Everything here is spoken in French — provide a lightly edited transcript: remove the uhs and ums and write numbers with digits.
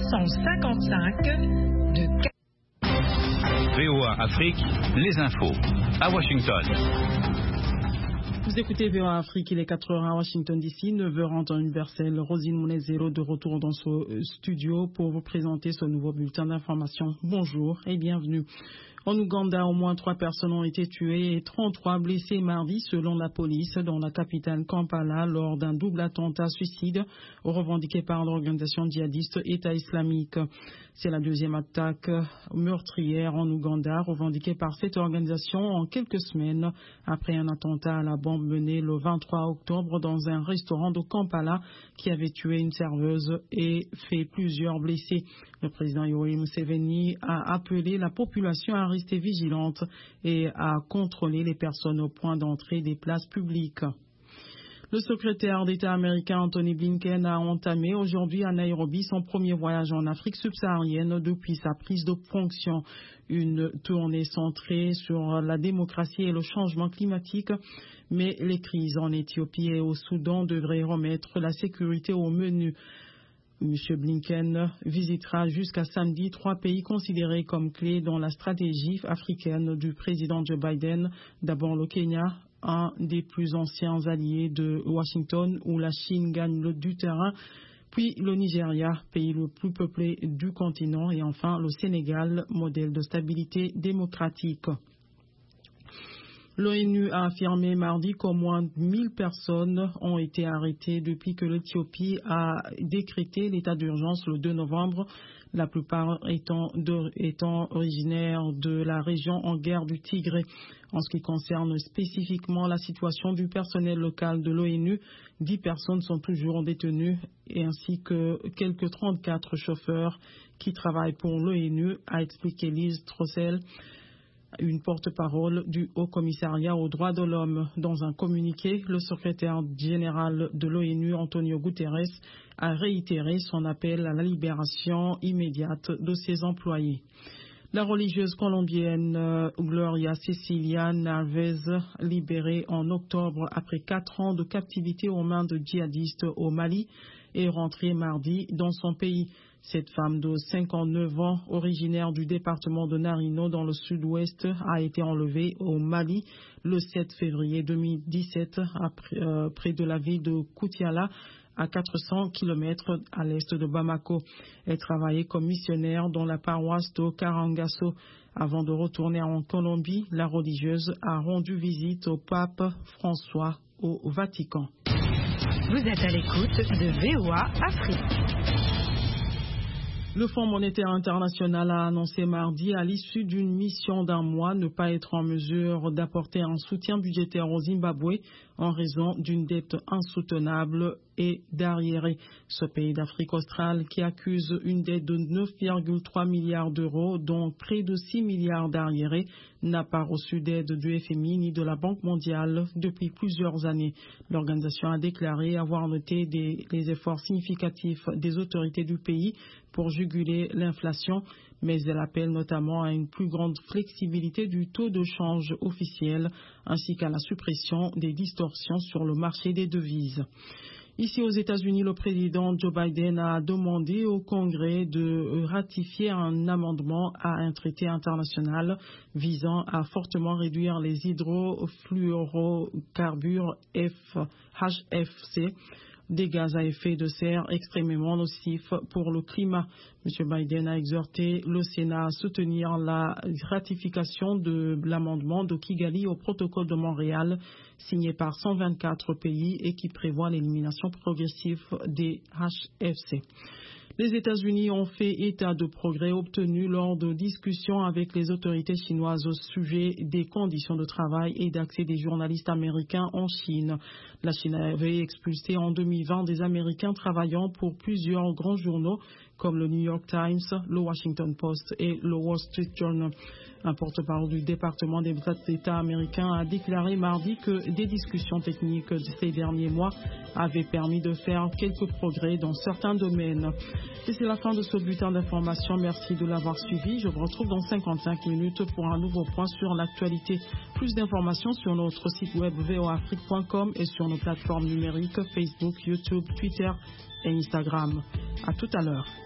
255 de... VOA Afrique, les infos, à Washington. Vous écoutez VOA Afrique, il est 4h à Washington DC, 9h en temps universel. Rosine Mounezero de retour dans ce studio pour vous présenter ce nouveau bulletin d'information. Bonjour et bienvenue. En Ouganda, au moins 3 personnes ont été tuées et 33 blessées mardi selon la police dans la capitale Kampala lors d'un double attentat suicide revendiqué par l'organisation djihadiste État islamique. C'est la deuxième attaque meurtrière en Ouganda revendiquée par cette organisation en quelques semaines après un attentat à la bombe mené le 23 octobre dans un restaurant de Kampala qui avait tué une serveuse et fait plusieurs blessés. Le président Yoweri Museveni a appelé la population à rester vigilante et à contrôler les personnes au point d'entrée des places publiques. Le secrétaire d'État américain Anthony Blinken a entamé aujourd'hui à Nairobi son premier voyage en Afrique subsaharienne depuis sa prise de fonction. Une tournée centrée sur la démocratie et le changement climatique, mais les crises en Éthiopie et au Soudan devraient remettre la sécurité au menu. M. Blinken visitera jusqu'à samedi 3 pays considérés comme clés dans la stratégie africaine du président Joe Biden. D'abord le Kenya, un des plus anciens alliés de Washington où la Chine gagne du terrain, puis le Nigeria, pays le plus peuplé du continent, et enfin le Sénégal, modèle de stabilité démocratique. L'ONU a affirmé mardi qu'au moins 1000 personnes ont été arrêtées depuis que l'Éthiopie a décrété l'état d'urgence le 2 novembre, la plupart étant originaires de la région en guerre du Tigré. En ce qui concerne spécifiquement la situation du personnel local de l'ONU, 10 personnes sont toujours détenues ainsi que quelques 34 chauffeurs qui travaillent pour l'ONU, a expliqué Liz Throssell, une porte-parole du Haut-Commissariat aux droits de l'homme. Dans un communiqué, le secrétaire général de l'ONU, Antonio Guterres, a réitéré son appel à la libération immédiate de ses employés. La religieuse colombienne Gloria Cecilia Narvez, libérée en octobre après 4 ans de captivité aux mains de djihadistes au Mali, est rentrée mardi dans son pays. Cette femme de 59 ans, originaire du département de Narino dans le sud-ouest, a été enlevée au Mali le 7 février 2017 près de la ville de Koutiala, à 400 km à l'est de Bamako. Elle travaillait comme missionnaire dans la paroisse de Karangasso. Avant de retourner en Colombie, la religieuse a rendu visite au pape François au Vatican. Vous êtes à l'écoute de VOA Afrique. Le Fonds monétaire international a annoncé mardi, à l'issue d'une mission d'1 mois, ne pas être en mesure d'apporter un soutien budgétaire au Zimbabwe en raison d'une dette insoutenable et d'arriérés. Ce pays d'Afrique australe qui accuse une dette de 9,3 milliards d'euros, dont près de 6 milliards d'arriérés, n'a pas reçu d'aide du FMI ni de la Banque mondiale depuis plusieurs années. L'organisation a déclaré avoir noté les efforts significatifs des autorités du pays pour juguler l'inflation, mais elle appelle notamment à une plus grande flexibilité du taux de change officiel ainsi qu'à la suppression des distorsions sur le marché des devises. Ici aux États-Unis, le président Joe Biden a demandé au Congrès de ratifier un amendement à un traité international visant à fortement réduire les hydrofluorocarbures HFC, des gaz à effet de serre extrêmement nocifs pour le climat. M. Biden a exhorté le Sénat à soutenir la ratification de l'amendement de Kigali au protocole de Montréal, signé par 124 pays et qui prévoit l'élimination progressive des HFC. Les États-Unis ont fait état de progrès obtenus lors de discussions avec les autorités chinoises au sujet des conditions de travail et d'accès des journalistes américains en Chine. La Chine avait expulsé en 2020 des Américains travaillant pour plusieurs grands journaux comme le New York Times, le Washington Post et le Wall Street Journal. Un porte-parole du département des États américains a déclaré mardi que des discussions techniques de ces derniers mois avaient permis de faire quelques progrès dans certains domaines. Et c'est la fin de ce bulletin d'information. Merci de l'avoir suivi. Je vous retrouve dans 55 minutes pour un nouveau point sur l'actualité. Plus d'informations sur notre site web voafrique.com et sur nos plateformes numériques Facebook, YouTube, Twitter et Instagram. À tout à l'heure.